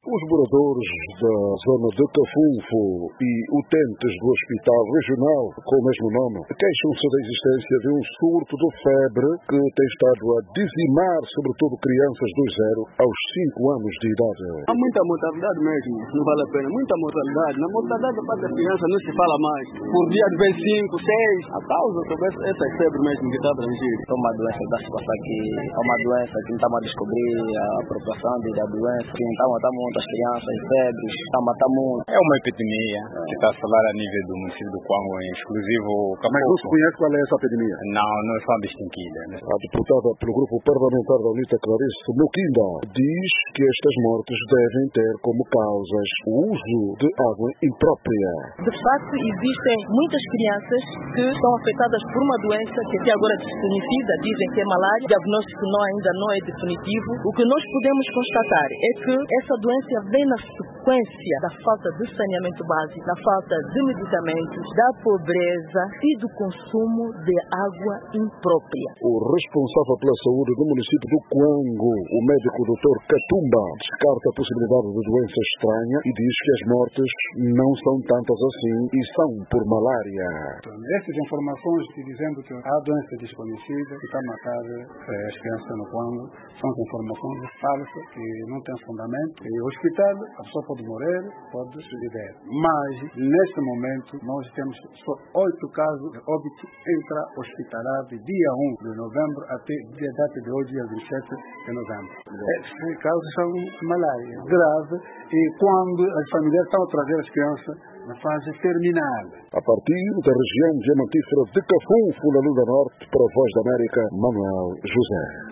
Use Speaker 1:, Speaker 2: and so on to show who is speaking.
Speaker 1: Os moradores da zona de Cafunfo e utentes do Hospital Regional, com o mesmo nome, queixam-se da existência de um surto de febre que tem estado a dizimar, sobretudo, crianças dos 0 aos 5 anos de idade.
Speaker 2: Há muita mortalidade mesmo, não vale a pena, muita mortalidade. Na mortalidade da parte da criança não se fala mais. Por dia de vez 5, 6, a causa sobre essa febre mesmo que está abrangida.
Speaker 3: É uma doença da situação que é uma doença que não estamos a descobrir a propagação da doença, que está a matar muitas crianças, febres, está a matar muito.
Speaker 4: É uma epidemia que está a falar a nível do município do Quango, em exclusivo Cafunfo.
Speaker 1: Mas não se conhece qual é essa epidemia?
Speaker 4: Não são distinguidas.
Speaker 1: A deputada pelo grupo parlamentar da UNITA, Clarice Muquinda, diz que estas mortes devem ter como causas o uso de água imprópria.
Speaker 5: De facto, existem muitas crianças que estão afetadas por uma doença que até agora é desconhecida, dizem que é malária, o diagnóstico ainda não é definitivo. O que nós podemos constatar é que essa doença vem na sequência da falta de saneamento básico, da falta de medicamentos, da pobreza e do consumo de água imprópria.
Speaker 1: O responsável pela saúde do município do Quango, o médico Dr. Katumba, descarta a possibilidade de doença estranha e diz que as mortes não são tantas assim e são por malária.
Speaker 6: Essas informações dizendo que há doença desconhecida que está a matar as crianças no Quango são informações falsas que não têm fundamento. E o hospital, a pessoa pode morrer, pode se viver. Mas, neste momento, nós temos só 8 casos de óbito intra-hospitalar de dia 1 de novembro até dia data de hoje, dia 27 de novembro. Esses casos são malária grave e quando as famílias estão a trazer as crianças na fase terminal.
Speaker 1: A partir da região diamantífera de Cafunfo, na Lunda Norte, para a Voz da América, Manuel José.